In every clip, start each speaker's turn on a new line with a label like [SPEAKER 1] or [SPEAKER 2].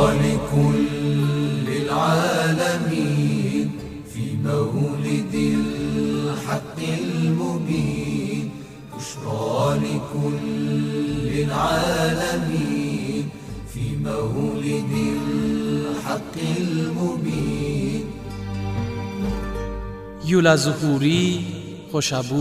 [SPEAKER 1] لكل العالمين في مولد الحق المبين، بشرى لكل العالمين في مولد الحق المبين.
[SPEAKER 2] یولا ظهوری خوشابو.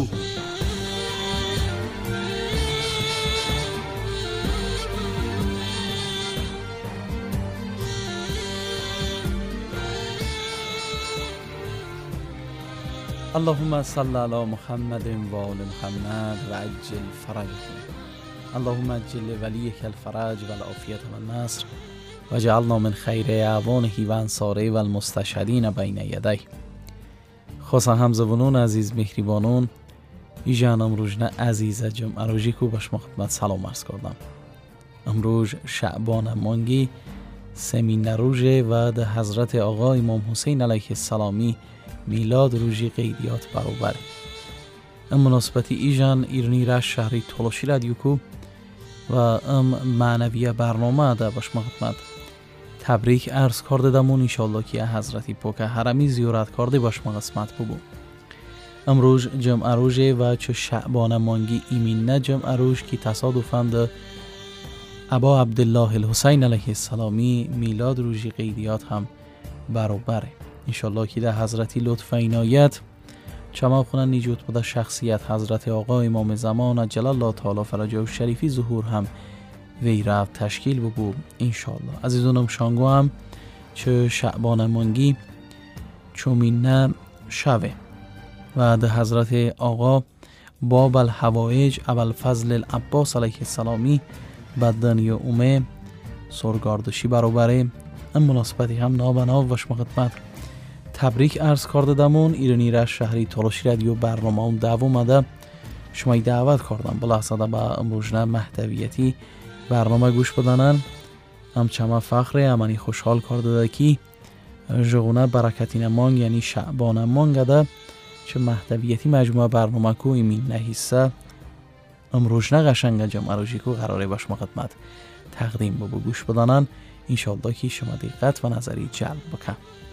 [SPEAKER 2] اللهم صل علی محمد و آل محمد و عجل فرجهم. اللهم عجل ولیک الفرج و العافیت و النصر و جعلنا من خیر اعوانه و انصاره و المستشهدین بین یدیه. خواستم همزبانان عزیز مهربانان ایجان امروز عزیز جمعه روزی کو باش خدمت سلام عرض کردم. امروز شعبان مانگی سمین روزه و ده حضرت آقا امام حسین علیه السلامی میلاد روزی قیدیات برابر. ام مناسبتی ایجان ایرانی راش شهری تولوشی رادیو کو و ام معنوی برنامه ده باش خدمت تبریک عرض کرده دمون انشالله که حضرت پاک حرمی زیارت کرده باش قسمت ببو. امروز جمعه روزه و چو شعبان مانگی ایمین جمعه روز که تصادفاً ده ابا عبدالله الحسین علیه السلامی میلاد روزی قیدیات هم برابره. انشالله که ده حضرتی لطف عنایت چما خونن نیجوت بوده شخصیت حضرت آقا امام زمان عجل الله تعالی فرجه و شریفی ظهور هم وی رفت تشکیل ببو انشالله. عزیزانم شانگو هم چه شعبان مانگی چومینه شوه و ده حضرت آقا باب الحوائج ابوالفضل العباس علیه السلامی بدنی اومه سرگاردشی برابره. این مناسبتی هم نابناو و شما خدمت تبریک عرض کرده دمون ایرانی راش شهری تولوشی رادیو برنامه اون دوامده شما دعوت کردم بلا اصلا با امروزنه محتویتی برنامه گوش بدنن. همچنان فخره امانی خوشحال کرده ده که جغونه برکتین مانگ یعنی شعبان مانگ ده چه محتویتی مجموعه برنامه کو ایمین نهیسته امروزنه قشنگ جمعه روزی کو قراره باش خدمت تقدیم ببو گوش بدنن. انشالله که شما دقت و نظری جلب بکن.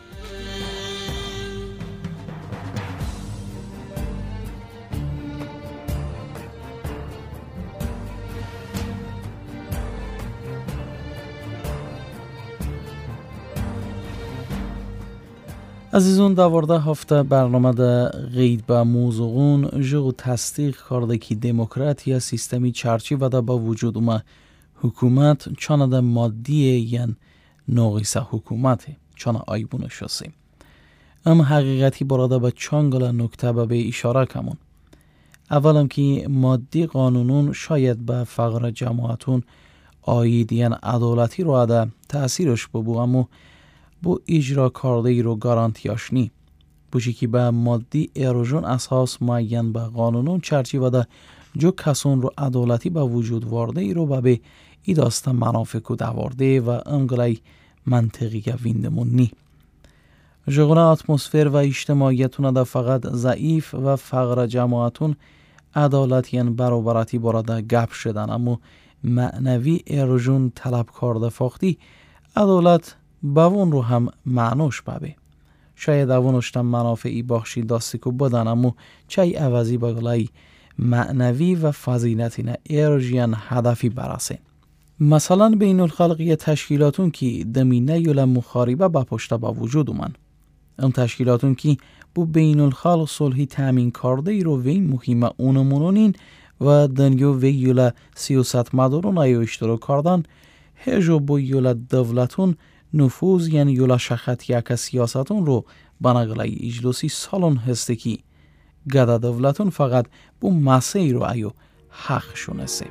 [SPEAKER 2] عزیزون دوارده هفته برنامه ده غید به موضوعون جو تصدیق کرده که دموکراتی یا سیستمی چرچی و ده با وجود اومه حکومت چانه ده مادیه ین ناقصه حکومته چانه آیبونه شسیم. اما حقیقتی براده به چانگل نکته به اشاره کمون. اولم که مادی قانونون شاید به فقر جماعتون آید ین عدالتی رو عده تأثیرش ببو اما بو اجرا کرده ای رو گارانتیاش نی. بوشی که به مادی ایروژون اساس معین به قانونون چرچی و ده جو کسون رو عدالتی به وجود وارده ای رو به ای داسته منافق و دوارده و انگلی منطقی ویندمون نی. جغونه اتمسفر و اجتماعیتون ده فقط ضعیف و فقر جماعتون عدالتین برابرتی براده گپ شدن اما معنوی ایروژون طلب کرده فاختی عدالت باون رو هم معنوش بابه. شاید اونشتم منافعی بخشی داستی که بدن اما چای عوضی بگلای معنوی و فضیلتی نه ایرژیان هدفی برسه. مثلا بین الخلقی تشکیلاتون که دمینه یولا مخاربه با پشت با وجود اومن. اون تشکیلاتون که بو بین الخلق صلحی تامین کرده ای رو وی مهمه اونمونونین و دنیو وی یولا سیاست مدارون ایو اشتراک کردن هجو بو یولا دولتون نفوذ یعنی یولا شخط یک سیاستون رو بناگلای اجلوسی سالون هسته کی گدا دولتون فقط بو مسیح رو ایو حق شونسه.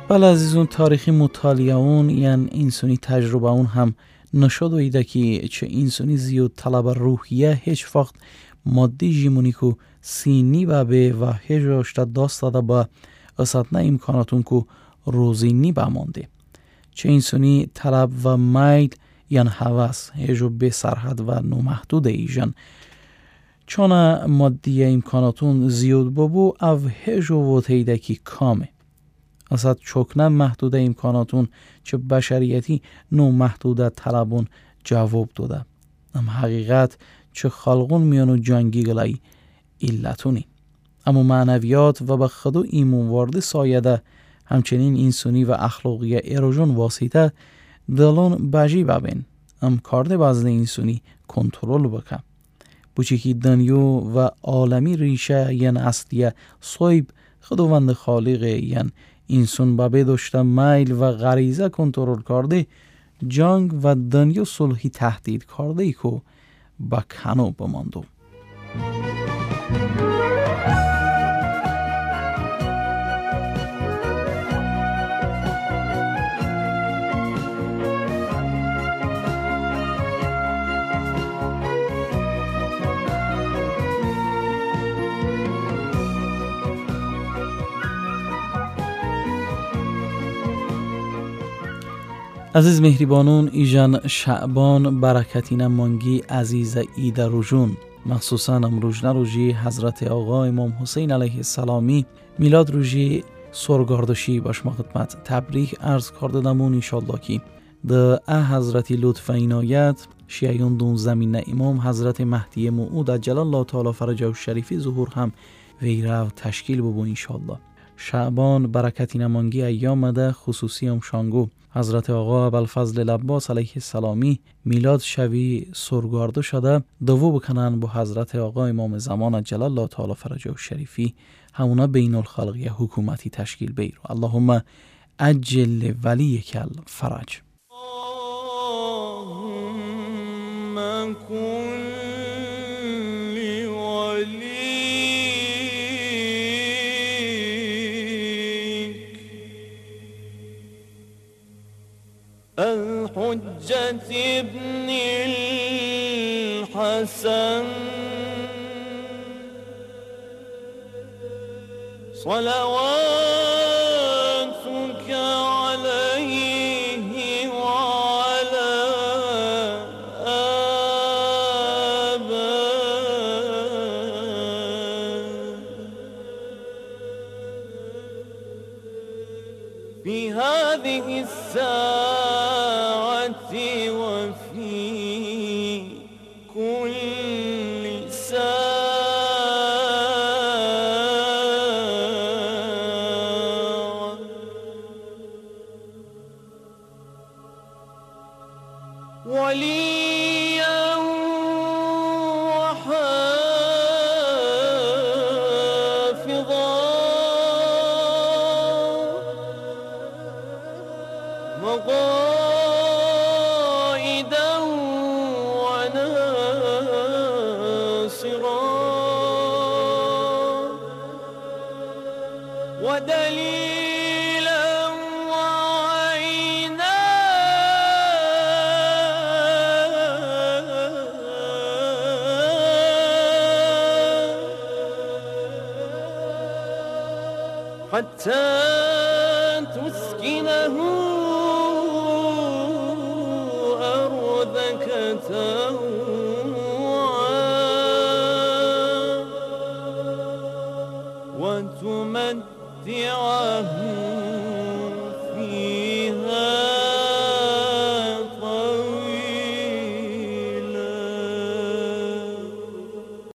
[SPEAKER 2] بله عزیزون، تاریخی مطالعه اون یعنی انسانی تجربه اون هم نشد ویده که چه انسانی زیاد طلب روحیه هیچ وقت مادی جیمونی که سینی به و هیچ اشتا داست داده با اساتنه امکاناتون که روزینی بمانده. چه انسانی طلب و میل یعنی حواس هیچ به سرحد و نامحدود ایجان چون مادی امکاناتون زیاد ببو او هیچ و تیده که کامه. اصلا چکنه محدود امکاناتون چه بشریتی نو محدود طلبون جواب داده. ام حقیقت چه خلقون میانو جنگی گلای علتونی. اما معنویات و به خدو ایمون وارد سایده همچنین انسانی و اخلاقی ایروژون واسطه دلون بجی ببین. ام کارده بازده انسانی کنترل بکن. بچه که دنیو و عالمی ریشه یعن اصلیه صویب خداوند خالق یعن انسان بابه داشته میل و غریزه کنترل کرده جنگ و دنیا صلحی تهدید کرده ای که با کنو بماندو. عزیز مهربانون ایجان شعبان برکتینه مانگی عزیز ایده روژون مخصوصا امروجنه روژی حضرت آقا امام حسین علیه السلامی میلاد روژی سرگاردشی باش ما خدمت تبریک عرض کرده دمون انشالله که ده حضرت لطف اینایت شیعیون دون زمین امام حضرت مهدی موعود عجل الله تعالی فرجه و شریفی ظهور هم ویره تشکیل ببو انشالله. شعبان برکتینه مانگی ایام ده خصوصی امشانگو حضرت آقا ابوالفضل العباس علیه السلامی میلاد شوی سرگارده شده دو بکنن با حضرت آقا امام زمان عجل الله تعالی فرجه و شریفی همونا بین الخلقی حکومتی تشکیل بیر. اللهم عجل ولیک الفرج.
[SPEAKER 3] اللهم کن الحجة ابن الحسن صلواتك عليه وعلى آبائه في هذه الساعة وليا وحافظا وقائدا وناصرا ودليلا وعينا حتى تسكنه أرضك طوعا وتمتعه